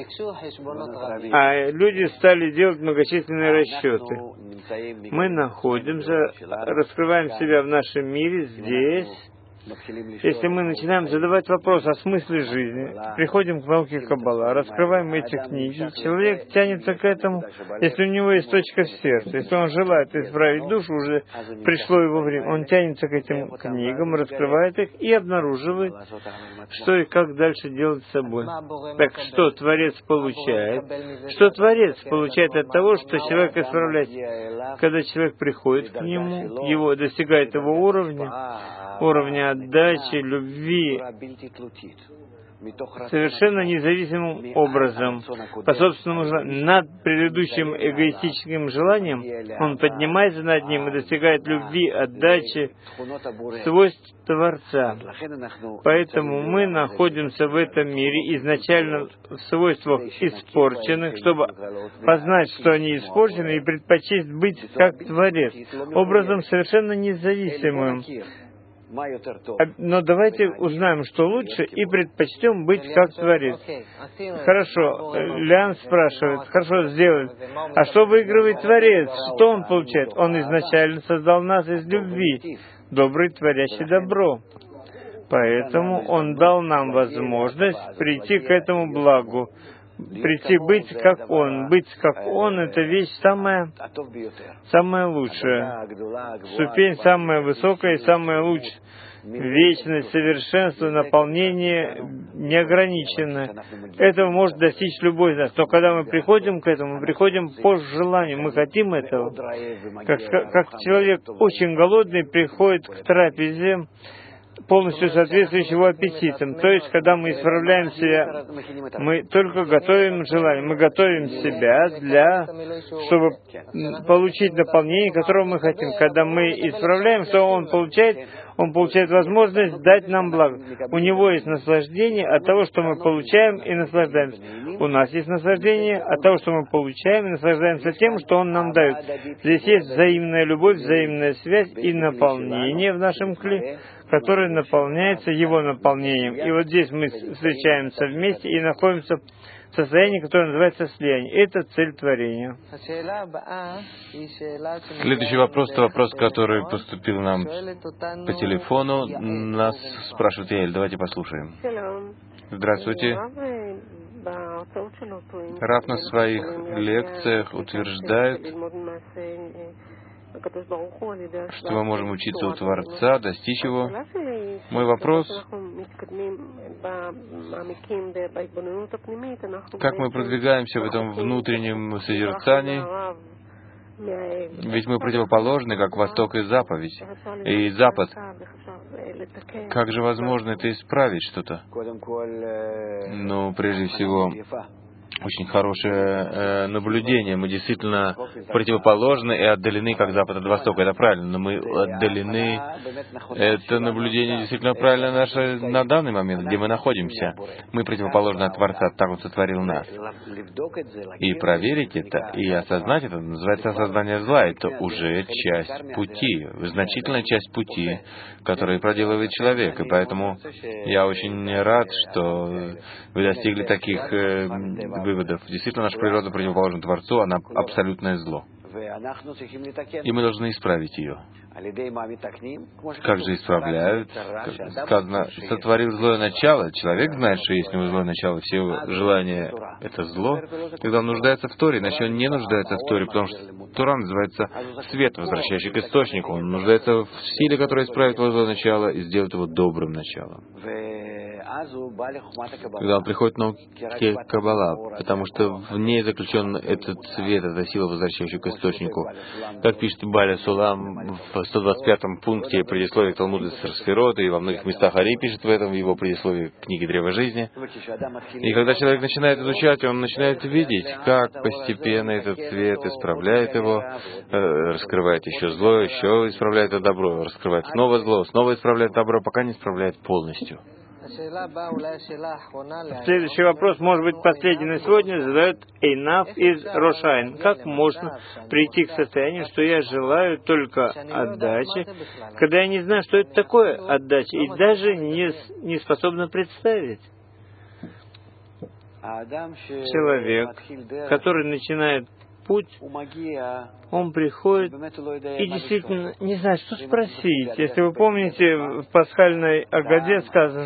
а люди стали делать многочисленные расчеты. Мы находимся, раскрываем себя в нашем мире здесь. Если мы начинаем задавать вопрос о смысле жизни, приходим к науке Каббала, раскрываем эти книги, человек тянется к этому, если у него есть точка в сердце, если он желает исправить душу, уже пришло его время, он тянется к этим книгам, раскрывает их и обнаруживает, что и как дальше делать с собой. Так что Творец получает? Что Творец получает от того, что человек исправляет? Когда человек приходит к нему, его достигает его уровня отдачи, любви, совершенно независимым образом, по собственному желанию, над предыдущим эгоистическим желанием, он поднимается над ним и достигает любви, отдачи, свойств Творца. Поэтому мы находимся в этом мире изначально в свойствах испорченных, чтобы познать, что они испорчены, и предпочесть быть как Творец, образом совершенно независимым. Но давайте узнаем, что лучше, и предпочтем быть как Творец. Хорошо, Лиан спрашивает, хорошо, сделает. А что выигрывает Творец? Что он получает? Он изначально создал нас из любви, добрый, творящий добро. Поэтому он дал нам возможность прийти к этому благу, прийти быть как Он. Быть как Он — это вещь самая лучшая. Ступень самая высокая и самая лучшая. Вечность, совершенство, наполнение неограниченное. Этого может достичь любой из нас. Но когда мы приходим к этому, мы приходим по желанию. Мы хотим этого. Как человек очень голодный приходит к трапезе, полностью соответствующий его аппетитам. То есть, когда мы исправляем себя, мы только готовим желание, мы готовим себя чтобы получить наполнение, которого мы хотим. Когда мы исправляем, что он получает возможность дать нам благо. У него есть наслаждение от того, что мы получаем и наслаждаемся. У нас есть наслаждение от того, что мы получаем и наслаждаемся тем, что он нам дает. Здесь есть взаимная любовь, взаимная связь и наполнение в нашем кли, который наполняется Его наполнением. И вот здесь мы встречаемся вместе и находимся в состоянии, которое называется слияние. Это цель творения. Следующий вопрос, это вопрос, который поступил нам по телефону. Нас спрашивает Яэль. Давайте послушаем. Здравствуйте. Рав на своих лекциях утверждает, что мы можем учиться у Творца, достичь Его. Мой вопрос: как мы продвигаемся в этом внутреннем созерцании? Ведь мы противоположны, как Восток и Запад. Как же возможно это исправить что-то? Ну, прежде всего, очень хорошее наблюдение. Мы действительно противоположны и отдалены, как Запад от Востока. Это правильно, но мы отдалены. Это наблюдение действительно правильно наше на данный момент, где мы находимся. Мы противоположны от Творца, так Он сотворил нас. И проверить это, и осознать это, называется осознание зла. Это уже часть пути, значительная часть пути, которую проделывает человек. И поэтому я очень рад, что вы достигли таких выводов. Действительно, наша природа противоположна Творцу, она абсолютное зло. И мы должны исправить ее. Как же исправляют? Как сказано, сотворил злое начало. Человек знает, что есть у него злое начало, все его желания — это зло. Тогда он нуждается в Торе, иначе он не нуждается в Торе, потому что Тора называется свет, возвращающий к источнику. Он нуждается в силе, которая исправит его злое начало и сделает его добрым началом. Когда он приходит к науке Каббала, потому что в ней заключен этот свет, эта сила, возвращающая к источнику. Как пишет Баля Сулам в 125-м пункте предисловия Талмуда Сферот, и во многих местах Ари пишет в этом, в его предисловии к книге Древа Жизни. И когда человек начинает изучать, он начинает видеть, как постепенно этот свет исправляет его, раскрывает еще зло, еще исправляет это добро, раскрывает снова зло, снова исправляет добро, пока не исправляет полностью. Следующий вопрос, может быть, последний на сегодня, задает Эйнаф из Рошайн. Как можно прийти к состоянию, что я желаю только отдачи, когда я не знаю, что это такое отдача, и даже не способна представить? Человек, который начинает путь, он приходит и действительно не знает, что спросить. Если вы помните, в пасхальной Агаде сказано: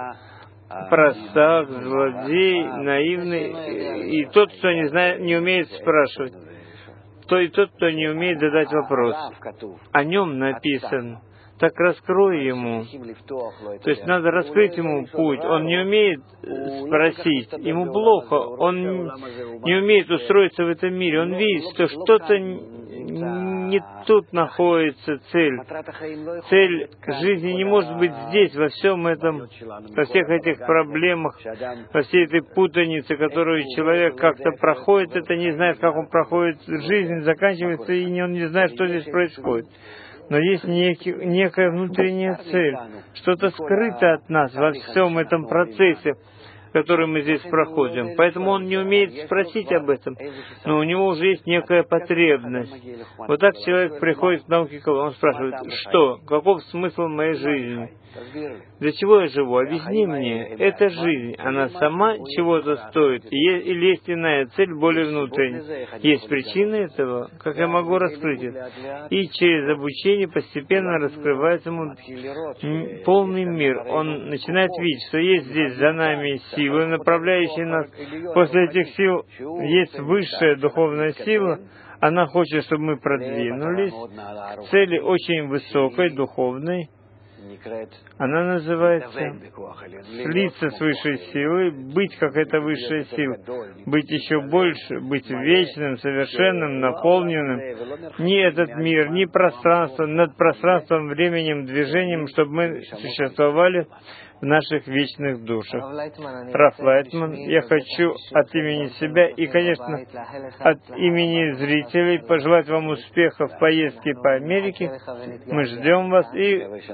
простак, злодей, наивный, и тот, кто не умеет спрашивать, и тот, кто не умеет задать вопрос. О нем написано: так раскрой ему. То есть надо раскрыть ему путь. Он не умеет спросить, ему плохо, он не умеет устроиться в этом мире. Он видит, что что-то не тут находится цель. Цель жизни не может быть здесь, во всем этом, во всех этих проблемах, во всей этой путанице, которую человек как-то проходит, это не знает, как он проходит, жизнь заканчивается, и он не знает, что здесь происходит. Но есть некая внутренняя цель, что-то скрыто от нас во всем этом процессе, который мы здесь проходим. Поэтому он не умеет спросить об этом, но у него уже есть некая потребность. Вот так человек приходит к науке Каббала, он спрашивает: что? Каков смысл моей жизни? Для чего я живу? Объясни мне. Это жизнь. Она сама чего-то стоит? Или есть иная цель, более внутренняя? Есть причины этого? Как я могу раскрыть это? И через обучение постепенно раскрывается ему полный мир. Он начинает видеть, что есть здесь за нами силы, направляющие нас. После этих сил есть высшая духовная сила. Она хочет, чтобы мы продвинулись к цели очень высокой, духовной. Она называется слиться с высшей силой, быть как эта высшая сила, быть еще больше, быть вечным, совершенным, наполненным. Ни этот мир, ни пространство, над пространством, временем, движением, чтобы мы существовали в наших вечных душах. Раф Лайтман, я хочу от имени себя и, конечно, от имени зрителей пожелать вам успеха в поездке по Америке. Мы ждем вас, и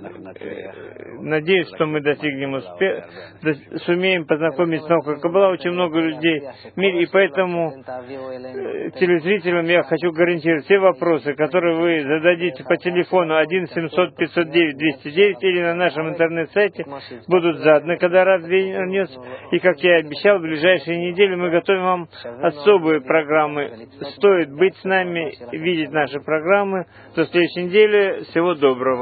надеюсь, что мы достигнем успеха, сумеем познакомить с наукой Каббала очень много людей в мире, и поэтому телезрителям я хочу гарантировать все вопросы, которые вы зададите по телефону 1-700-509-209 или на нашем интернет-сайте, будут заданы, когда Рав вернется. И, как я и обещал, в ближайшие недели мы готовим вам особые программы. Стоит быть с нами, видеть наши программы. До следующей недели. Всего доброго.